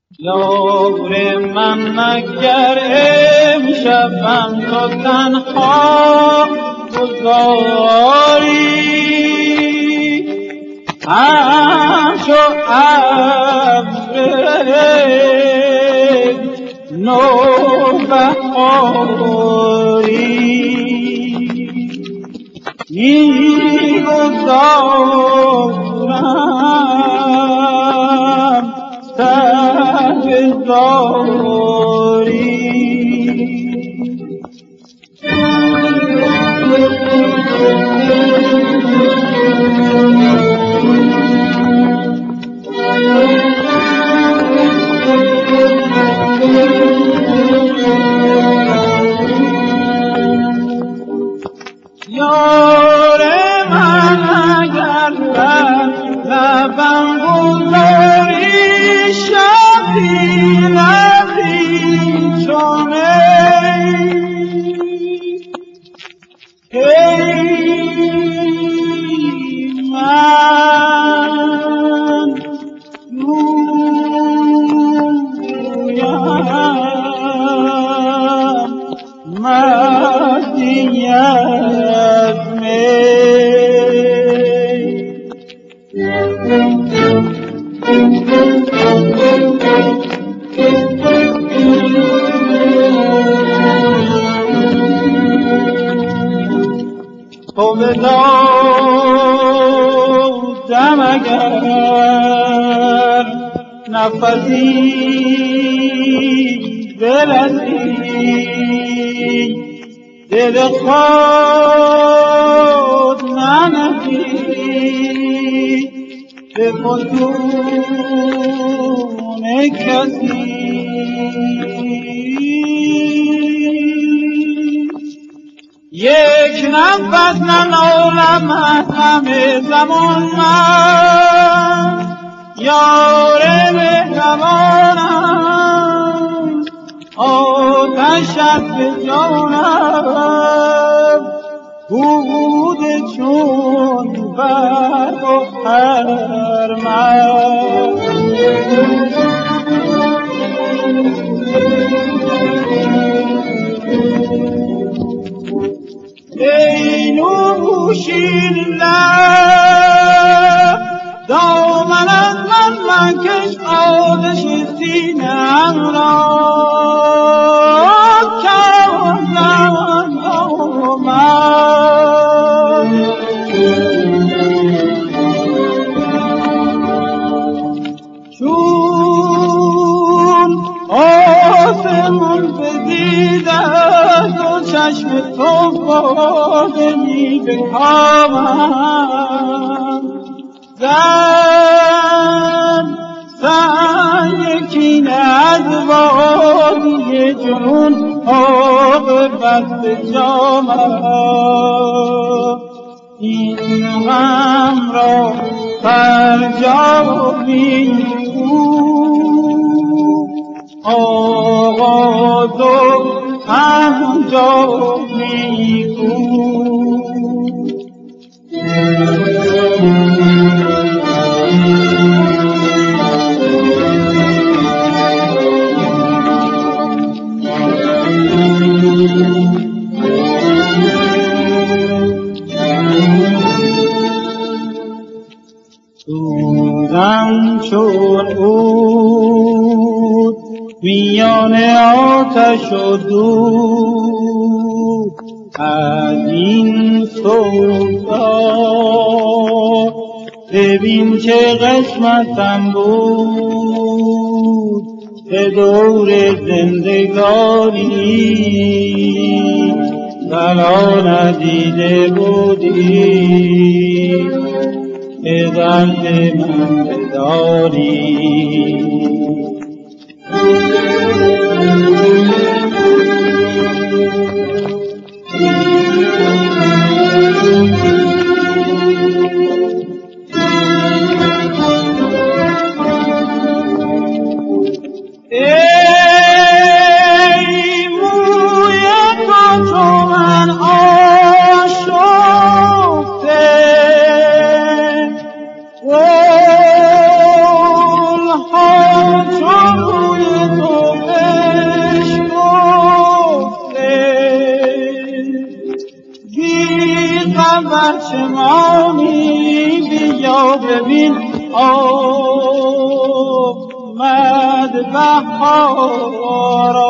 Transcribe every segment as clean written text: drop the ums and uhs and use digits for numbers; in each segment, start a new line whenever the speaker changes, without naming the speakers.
یار من اگر امشبم تو تنها گذاری، همچو ابر نوبهاری می‌گذارم سرگذاری. یار من اگر بر لبم گذاری، شبی لبی چون من جویم مردی از می. تو بدادم اگر نفسی برسی، دل خود ننهی به فسون کسی. یک نفس ننالم از همه زمان من، یار مهربانم آتشت به جانم، بود چون برق و خرمن. ای نوشین لب دامن از من مکش، آتش سینه‌ام را کردم دامن. چون آسمون بدیده تو چشم تو باده می بکامم، زن یکی از وادی جنون آب بست جامم. این غم را فرجامی آغاز و انجامی سوزم چون عود میان آتش و دود، از این سودا ببین چه قسمتم بود، به دور زندگانی بلا ندیده بودی، به درد من بداری. پرچمانی بیا ببین آمد بهارا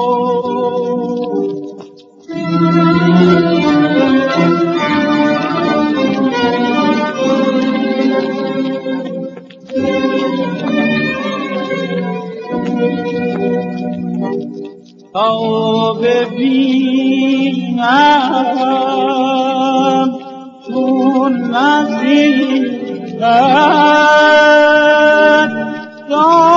تا ببینم چون نزدیکت